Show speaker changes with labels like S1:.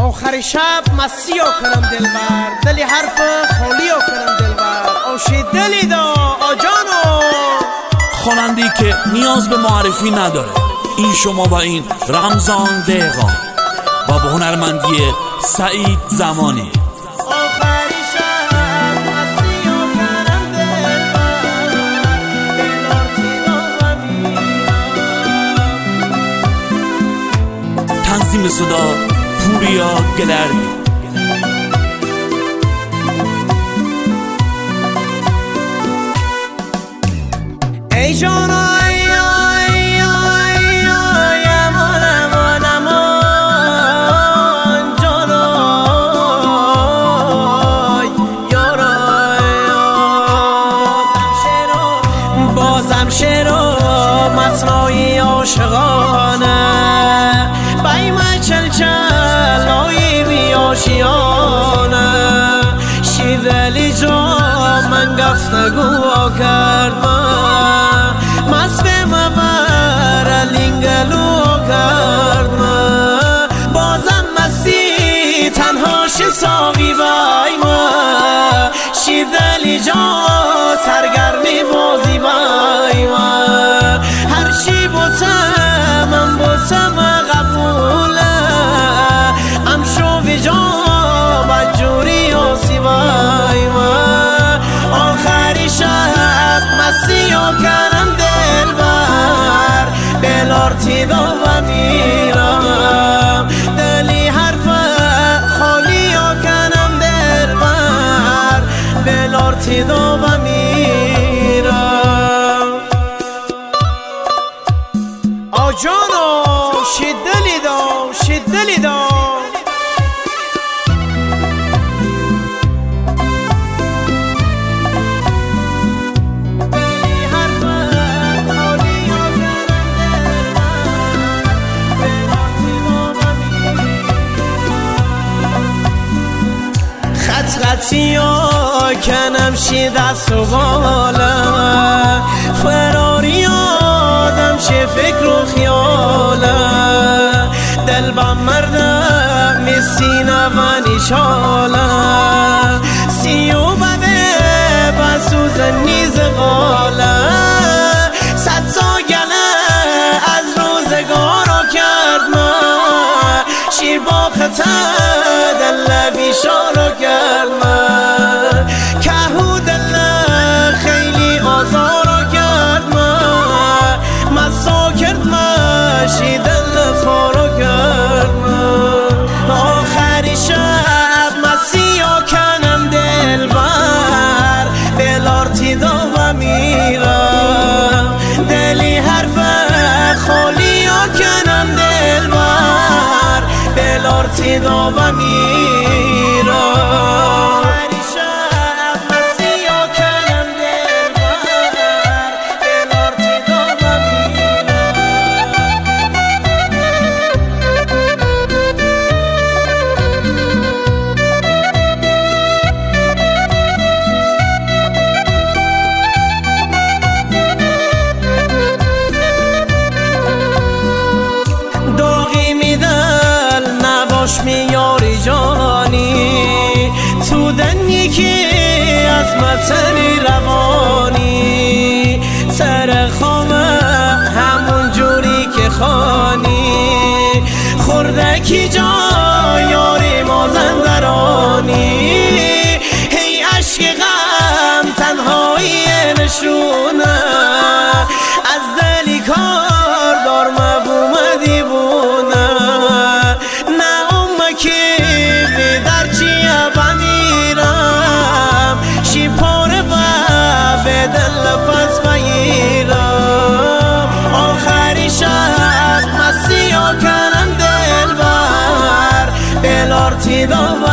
S1: آخر شب مسیو کنم دلبر، دلی حرف خالیو کنم دلبر. آشی دلی دا آجانو،
S2: خواننده‌ای که نیاز به معرفی نداره. این شما و این رمضان دقیقا و با هنرمندی سعید زمانی. تنظیم صدا پوریا گلردی.
S1: ای جانا مصنوعی عاشقانه بایم چل چل آیی بی آشیانه شیدلی جا من گفتگو کرد مست مبر لینگلو کرد بازم مستی تنهاش ساقی بایم شیدلی جا سرگرمی بازی بایم هرچی بوتم من بوتم قبوله ام شو جا بجوری و سیبایم آخری شب مسیو کنم دلبر بلارتی دو و میرم دلی حرف خالیو کنم دلبر بلارتی دو و میرم آجانو شدلی دا شدلی دا خطی ها کنم شی دست و بالا فراری آدم شه فکر و خیاله دل با مردم میسینه و نشاله سیو بده بسوز نیز غاله صد ساگله از روزگارو کرد من شیر با خطر دل بیشارو کرد من کهو دل خیلی آزارو کرد من مسا کرد من شی دل خارو کرد من آخری شب مسیو کنم دلبر بلارتی دو و میرم دلی حرف خالیو کنم دلبر بلارتی دو و میرم میاری جانی تو دنی که از متنی روانی سر خامه همون جوری که خانی خوردکی جا یاری مازندرانی هی عشق غم تنهایی نشونه از دلی کار دار مبوم دیوونه که به درچیه بمیرم شی پاره به دل پس بگیرم آخری شب مسیو کنم دلبر بلارتی دو